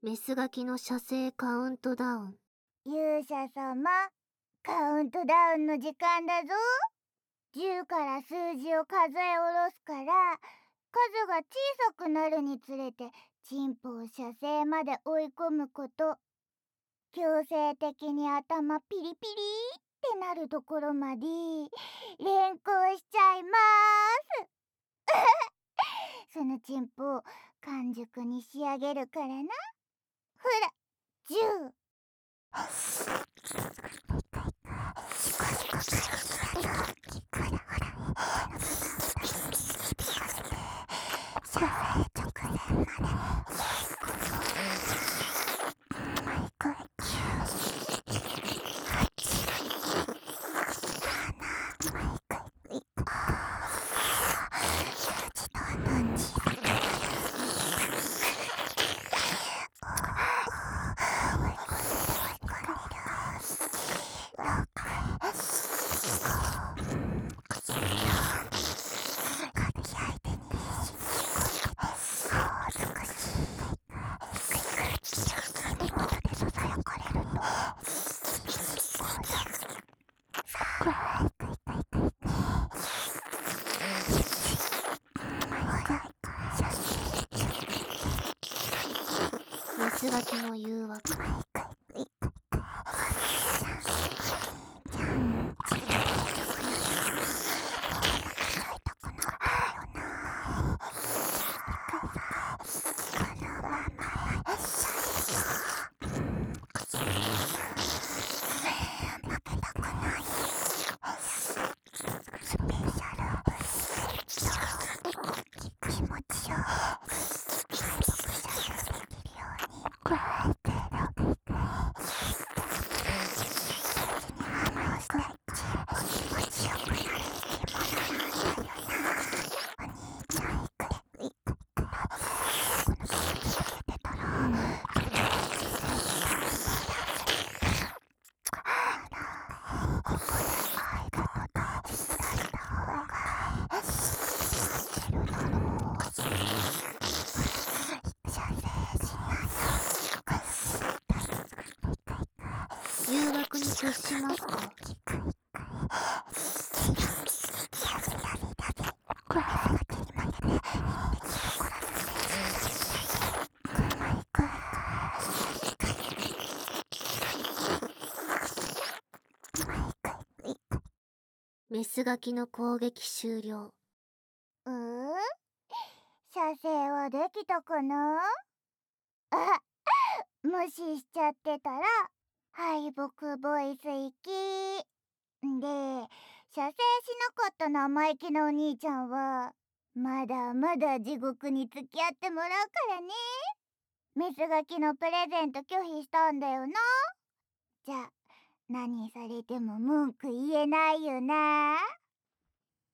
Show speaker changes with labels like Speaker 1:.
Speaker 1: メスガキの射精カウントダウン。
Speaker 2: 勇者様、カウントダウンの時間だぞ。10から数字を数え下ろすから、数が小さくなるにつれてチンポを射精まで追い込むこと、強制的に頭ピリピリってなるところまで連行しちゃいまーす。そのチンポを完熟に仕上げるからな。ほら、10。
Speaker 1: メスガキの誘惑。誘惑に屈しますか？メスガキの攻撃終了。
Speaker 2: 射精はできたかなあ、無視しちゃってたら敗北ボイス行きで、射精しなかった生意気なお兄ちゃんはまだまだ地獄に付き合ってもらうからね。メスガキのプレゼント拒否したんだよな。じゃあ何されても文句言えないよな。